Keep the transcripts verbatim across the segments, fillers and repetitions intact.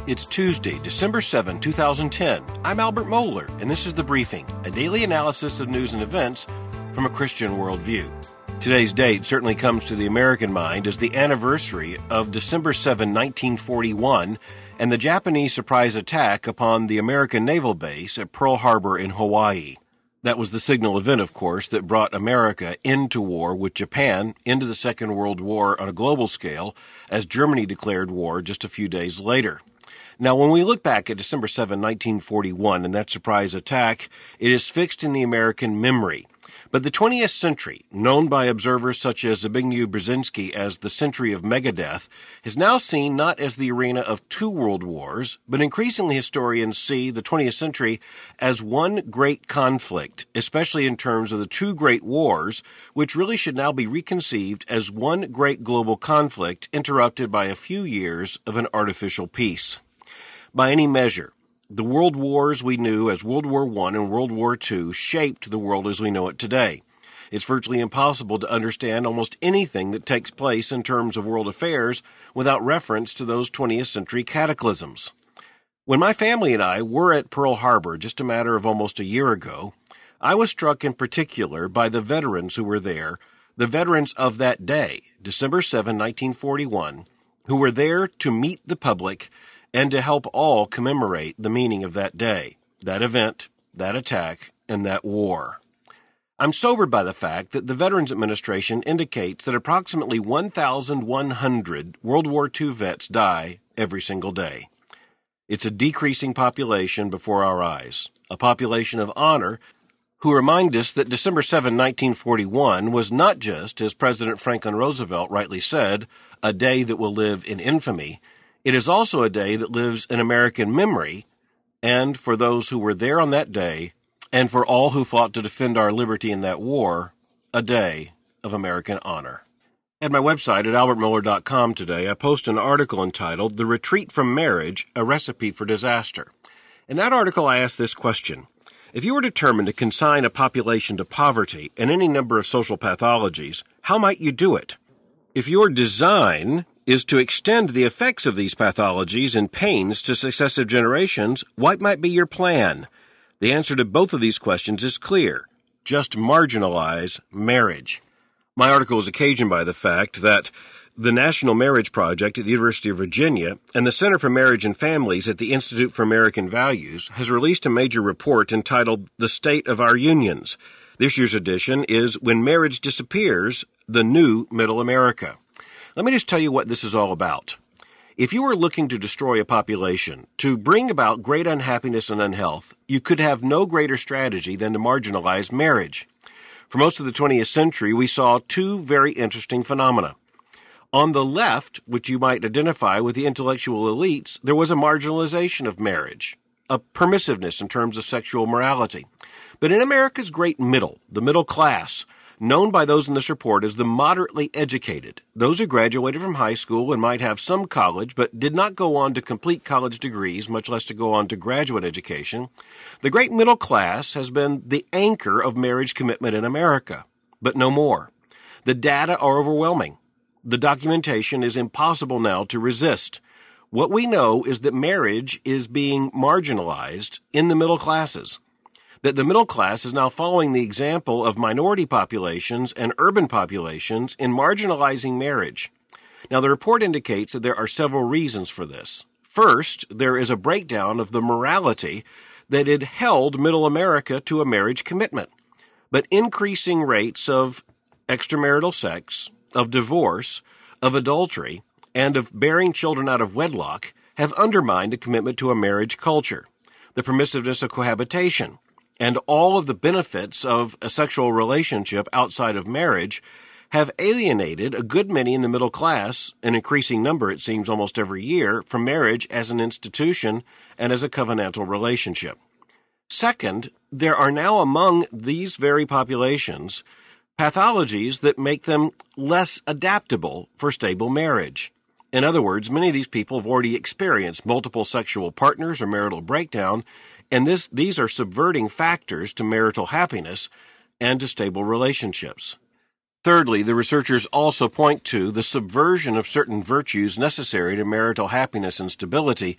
It's Tuesday, December seventh, two thousand ten. I'm Albert Mohler, and this is The Briefing, a daily analysis of news and events from a Christian worldview. Today's date certainly comes to the American mind as the anniversary of December seventh, nineteen forty-one, and the Japanese surprise attack upon the American naval base at Pearl Harbor in Hawaii. That was the signal event, of course, that brought America into war with Japan, into the Second World War on a global scale, as Germany declared war just a few days later. Now, when we look back at December seventh, nineteen forty-one, and that surprise attack, it is fixed in the American memory. But the twentieth century, known by observers such as Zbigniew Brzezinski as the century of megadeath, is now seen not as the arena of two world wars, but increasingly historians see the twentieth century as one great conflict, especially in terms of the two great wars, which really should now be reconceived as one great global conflict interrupted by a few years of an artificial peace. By any measure, the world wars we knew as World War One and World War Two shaped the world as we know it today. It's virtually impossible to understand almost anything that takes place in terms of world affairs without reference to those twentieth century cataclysms. When my family and I were at Pearl Harbor just a matter of almost a year ago, I was struck in particular by the veterans who were there, the veterans of that day, December seventh, nineteen forty-one, who were there to meet the public and to help all commemorate the meaning of that day, that event, that attack, and that war. I'm sobered by the fact that the Veterans Administration indicates that approximately one thousand one hundred World War Two vets die every single day. It's a decreasing population before our eyes, a population of honor who remind us that December seventh, nineteen forty-one was not just, as President Franklin Roosevelt rightly said, a day that will live in infamy. It is also a day that lives in American memory, and for those who were there on that day, and for all who fought to defend our liberty in that war, a day of American honor. At my website at albert mohler dot com today, I post an article entitled The Retreat from Marriage, a Recipe for Disaster. In that article, I ask this question. If you were determined to consign a population to poverty and any number of social pathologies, how might you do it? If your design is to extend the effects of these pathologies and pains to successive generations, what might be your plan? The answer to both of these questions is clear. Just marginalize marriage. My article is occasioned by the fact that the National Marriage Project at the University of Virginia and the Center for Marriage and Families at the Institute for American Values has released a major report entitled The State of Our Unions. This year's edition is When Marriage Disappears, the New Middle America. Let me just tell you what this is all about. If you were looking to destroy a population, to bring about great unhappiness and unhealth, you could have no greater strategy than to marginalize marriage. For most of the twentieth century, we saw two very interesting phenomena. On the left, which you might identify with the intellectual elites, there was a marginalization of marriage, a permissiveness in terms of sexual morality. But in America's great middle, the middle class, known by those in this report as the moderately educated, those who graduated from high school and might have some college but did not go on to complete college degrees, much less to go on to graduate education, the great middle class has been the anchor of marriage commitment in America, but no more. The data are overwhelming. The documentation is impossible now to resist. What we know is that marriage is being marginalized in the middle classes, that the middle class is now following the example of minority populations and urban populations in marginalizing marriage. Now, the report indicates that there are several reasons for this. First, there is a breakdown of the morality that had held middle America to a marriage commitment. But increasing rates of extramarital sex, of divorce, of adultery, and of bearing children out of wedlock have undermined a commitment to a marriage culture. The permissiveness of cohabitation and all of the benefits of a sexual relationship outside of marriage have alienated a good many in the middle class, an increasing number, it seems, almost every year, from marriage as an institution and as a covenantal relationship. Second, there are now among these very populations pathologies that make them less adaptable for stable marriage. In other words, many of these people have already experienced multiple sexual partners or marital breakdown, and this, these are subverting factors to marital happiness and to stable relationships. Thirdly, the researchers also point to the subversion of certain virtues necessary to marital happiness and stability,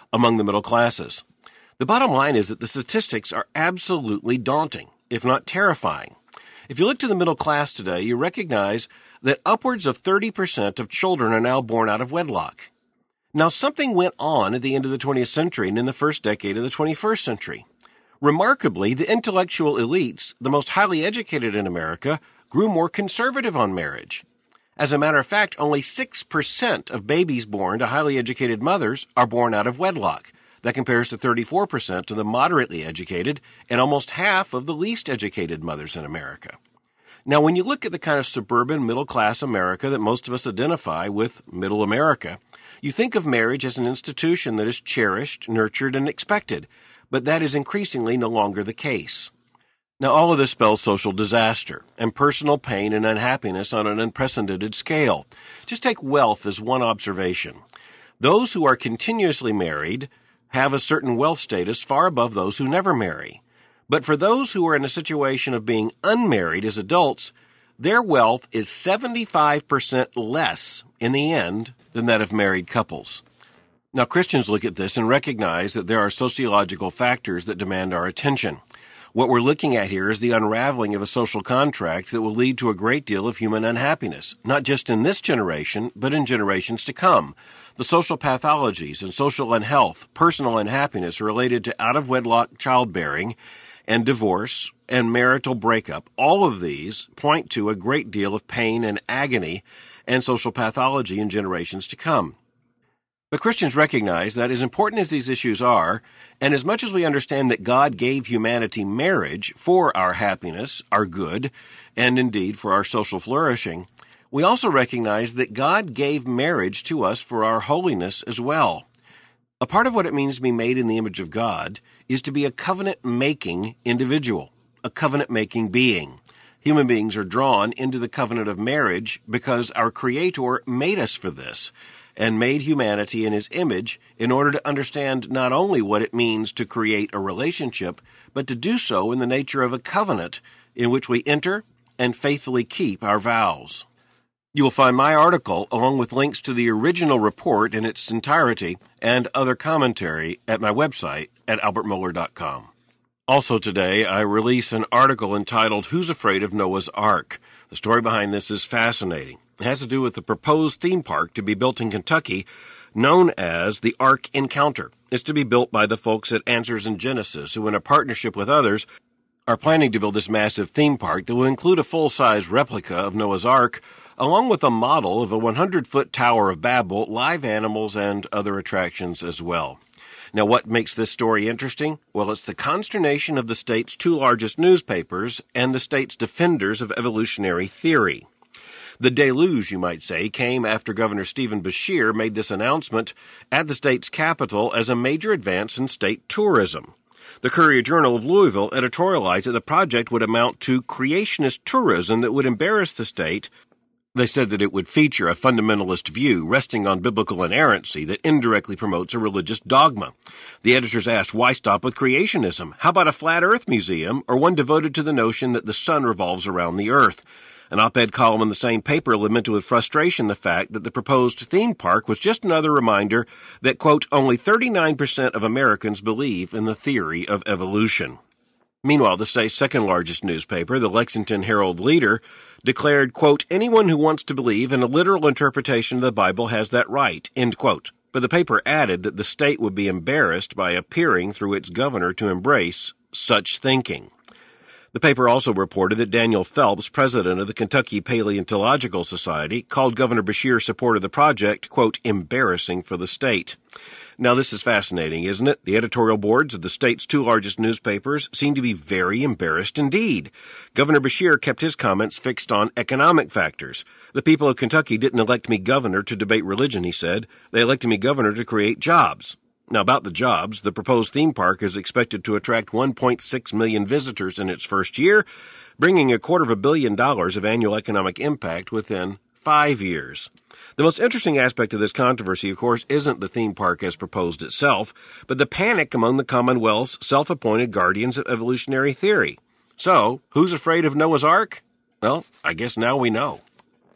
among the middle classes. The bottom line is that the statistics are absolutely daunting, if not terrifying. If you look to the middle class today, you recognize that upwards of thirty percent of children are now born out of wedlock. Now, something went on at the end of the twentieth century and in the first decade of the twenty-first century. Remarkably, the intellectual elites, the most highly educated in America, grew more conservative on marriage. As a matter of fact, only six percent of babies born to highly educated mothers are born out of wedlock. That compares to thirty-four percent of the moderately educated and almost half of the least educated mothers in America. Now, when you look at the kind of suburban middle-class America that most of us identify with middle America, you think of marriage as an institution that is cherished, nurtured, and expected, but that is increasingly no longer the case. Now, all of this spells social disaster and personal pain and unhappiness on an unprecedented scale. Just take wealth as one observation. Those who are continuously married have a certain wealth status far above those who never marry. But for those who are in a situation of being unmarried as adults, their wealth is seventy-five percent less in the end than that of married couples. Now, Christians look at this and recognize that there are sociological factors that demand our attention. What we're looking at here is the unraveling of a social contract that will lead to a great deal of human unhappiness, not just in this generation, but in generations to come. The social pathologies and social unhealth, personal unhappiness related to out-of-wedlock childbearing and divorce and marital breakup, all of these point to a great deal of pain and agony and social pathology in generations to come. But Christians recognize that as important as these issues are, and as much as we understand that God gave humanity marriage for our happiness, our good, and indeed for our social flourishing, we also recognize that God gave marriage to us for our holiness as well. A part of what it means to be made in the image of God is to be a covenant-making individual, a covenant-making being. Human beings are drawn into the covenant of marriage because our Creator made us for this and made humanity in His image in order to understand not only what it means to create a relationship, but to do so in the nature of a covenant in which we enter and faithfully keep our vows. You will find my article, along with links to the original report in its entirety and other commentary at my website at albert mohler dot com. Also today, I release an article entitled, Who's Afraid of Noah's Ark? The story behind this is fascinating. It has to do with the proposed theme park to be built in Kentucky, known as the Ark Encounter. It's to be built by the folks at Answers in Genesis, who in a partnership with others are planning to build this massive theme park that will include a full-size replica of Noah's Ark, along with a model of a one hundred foot Tower of Babel, live animals, and other attractions as well. Now, what makes this story interesting? Well, it's the consternation of the state's two largest newspapers and the state's defenders of evolutionary theory. The deluge, you might say, came after Governor Stephen Beshear made this announcement at the state's capital as a major advance in state tourism. The Courier-Journal of Louisville editorialized that the project would amount to creationist tourism that would embarrass the state. They said that it would feature a fundamentalist view resting on biblical inerrancy that indirectly promotes a religious dogma. The editors asked, why stop with creationism? How about a flat earth museum or one devoted to the notion that the sun revolves around the earth? An op-ed column in the same paper lamented with frustration the fact that the proposed theme park was just another reminder that, quote, only thirty-nine percent of Americans believe in the theory of evolution. Meanwhile, the state's second largest newspaper, the Lexington Herald-Leader, declared, quote, anyone who wants to believe in a literal interpretation of the Bible has that right, end quote. But the paper added that the state would be embarrassed by appearing through its governor to embrace such thinking. The paper also reported that Daniel Phelps, president of the Kentucky Paleontological Society, called Governor Beshear's support of the project, quote, embarrassing for the state. Now, this is fascinating, isn't it? The editorial boards of the state's two largest newspapers seem to be very embarrassed indeed. Governor Beshear kept his comments fixed on economic factors. The people of Kentucky didn't elect me governor to debate religion, he said. They elected me governor to create jobs. Now, about the jobs, the proposed theme park is expected to attract one point six million visitors in its first year, bringing a quarter of a billion dollars of annual economic impact within five years. The most interesting aspect of this controversy, of course, isn't the theme park as proposed itself, but the panic among the Commonwealth's self-appointed guardians of evolutionary theory. So, who's afraid of Noah's Ark? Well, I guess now we know.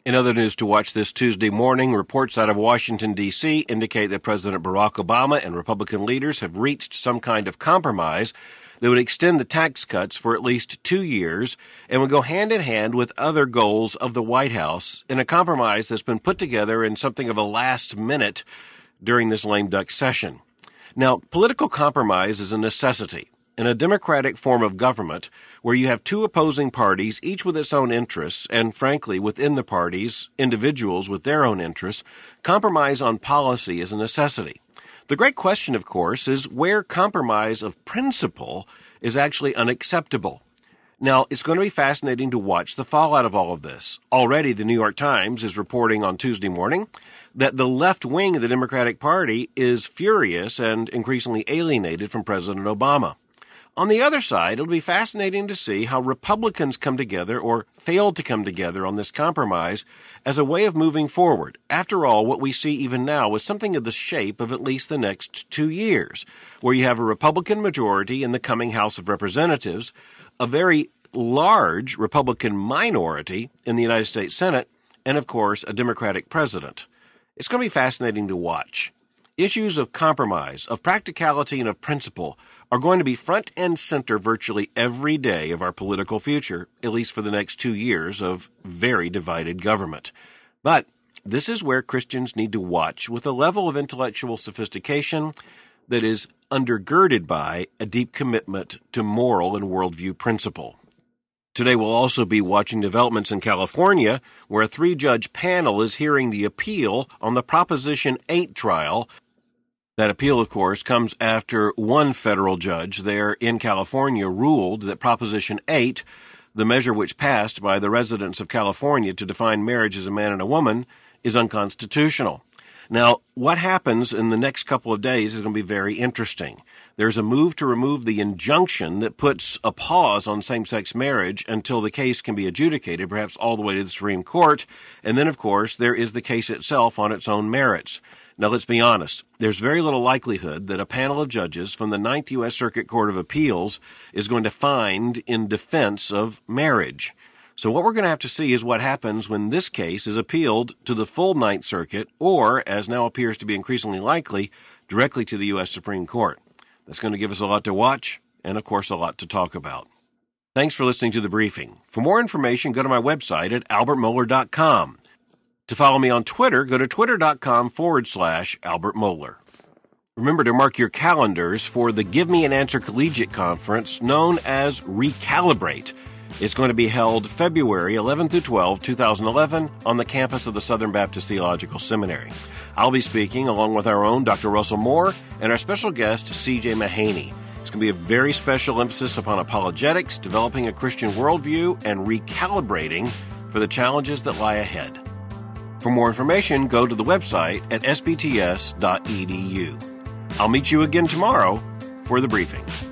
In other news to watch this Tuesday morning, reports out of Washington, D C indicate that President Barack Obama and Republican leaders have reached some kind of compromise that would extend the tax cuts for at least two years and would go hand in hand with other goals of the White House in a compromise that's been put together in something of a last minute during this lame duck session. Now, political compromise is a necessity. In a democratic form of government, where you have two opposing parties, each with its own interests, and frankly, within the parties, individuals with their own interests, compromise on policy is a necessity. The great question, of course, is where compromise of principle is actually unacceptable. Now, it's going to be fascinating to watch the fallout of all of this. Already, the New York Times is reporting on Tuesday morning that the left wing of the Democratic Party is furious and increasingly alienated from President Obama. On the other side, it'll be fascinating to see how Republicans come together or fail to come together on this compromise as a way of moving forward. After all, what we see even now is something of the shape of at least the next two years, where you have a Republican majority in the coming House of Representatives, a very large Republican minority in the United States Senate, and, of course, a Democratic president. It's going to be fascinating to watch. Issues of compromise, of practicality, and of principle are going to be front and center virtually every day of our political future, at least for the next two years of very divided government. But this is where Christians need to watch with a level of intellectual sophistication that is undergirded by a deep commitment to moral and worldview principle. Today we'll also be watching developments in California, where a three-judge panel is hearing the appeal on the Proposition eight trial. That appeal, of course, comes after one federal judge there in California ruled that Proposition eight, the measure which passed by the residents of California to define marriage as a man and a woman, is unconstitutional. Now, what happens in the next couple of days is going to be very interesting. There's a move to remove the injunction that puts a pause on same-sex marriage until the case can be adjudicated, perhaps all the way to the Supreme Court. And then, of course, there is the case itself on its own merits. Now, let's be honest. There's very little likelihood that a panel of judges from the Ninth U S Circuit Court of Appeals is going to find in defense of marriage. So what we're going to have to see is what happens when this case is appealed to the full Ninth Circuit or, as now appears to be increasingly likely, directly to the U S Supreme Court. That's going to give us a lot to watch and, of course, a lot to talk about. Thanks for listening to The Briefing. For more information, go to my website at albert mohler dot com. To follow me on Twitter, go to twitter.com forward slash Albert Mohler. Remember to mark your calendars for the Give Me an Answer Collegiate Conference known as Recalibrate. It's going to be held February eleventh through twelfth, twenty eleven on the campus of the Southern Baptist Theological Seminary. I'll be speaking along with our own Doctor Russell Moore and our special guest, C J Mahaney. It's going to be a very special emphasis upon apologetics, developing a Christian worldview, and recalibrating for the challenges that lie ahead. For more information, go to the website at s b t s dot e d u. I'll meet you again tomorrow for The Briefing.